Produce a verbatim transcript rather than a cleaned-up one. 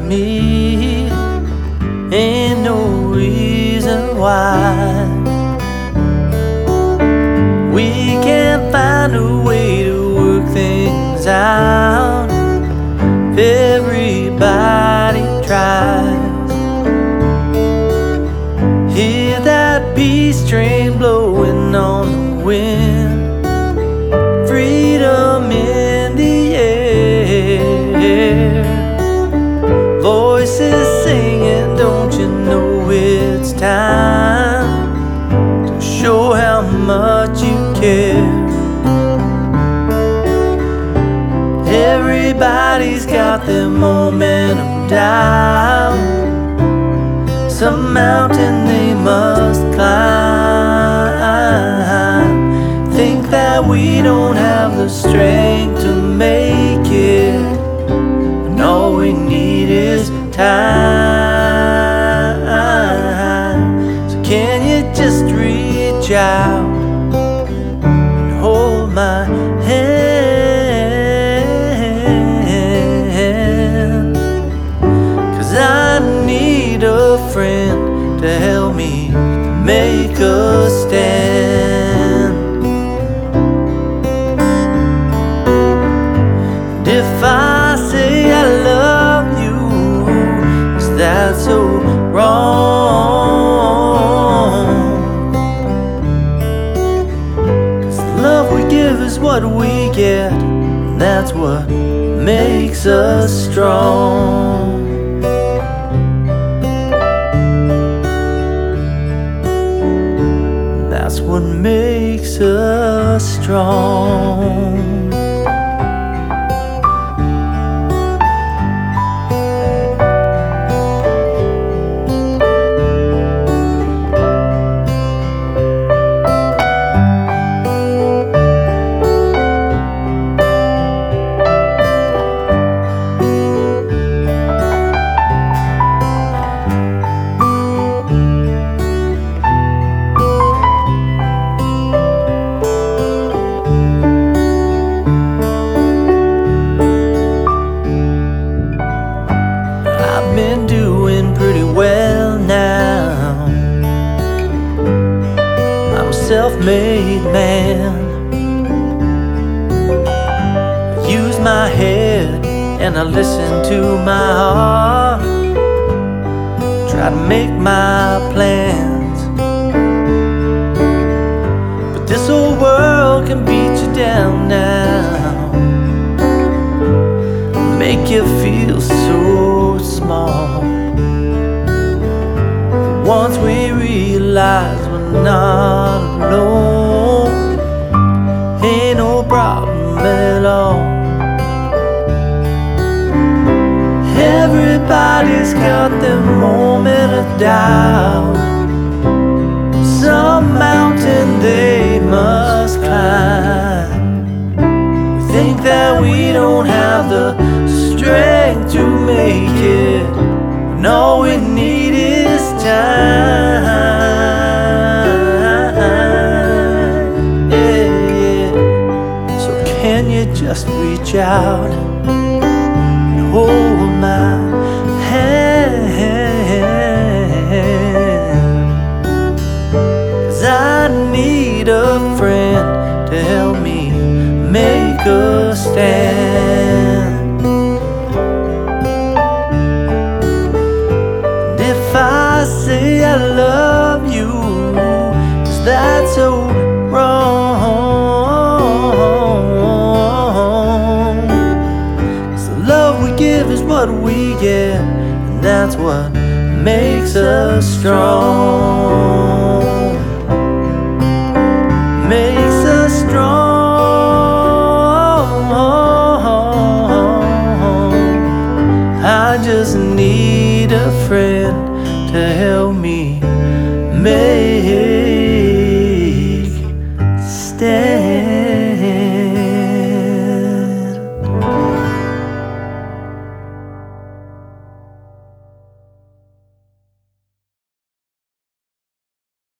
me. Ain't no reason why we can't find a way to work things out. Everybody tries. Hear that peace train blowing on the wind. Freedom in the air. Voices singing, don't you know it's time to show how much you care. Everybody's got their momentum down, some mountain they must climb. Think that we don't have the strength to make it, and all we need is time. So can you just reach out and hold my hand? 'Cause I need a friend to help me make a stand. And if I say I love you, is that so wrong? 'Cause the love we give is what we get, and that's what makes us strong. That's what makes us strong. I've been doing pretty well now. I'm a self-made man. I use my head and I listen to my heart. Try to make my plans, but this whole world can beat you down now, make you feel so small. Once we realize we're not alone, ain't no problem at all. Everybody's got their moment of doubt, some mountain they must climb. We think that we don't have the strength to make it, and all we need is time. Yeah, yeah. So can you just reach out and hold my hand? 'Cause I need a friend to help me make a stand. If I say I love you, is that so wrong? 'Cause the love we give is what we get, and that's what makes us strong. Makes us strong. I just need a friend to help me make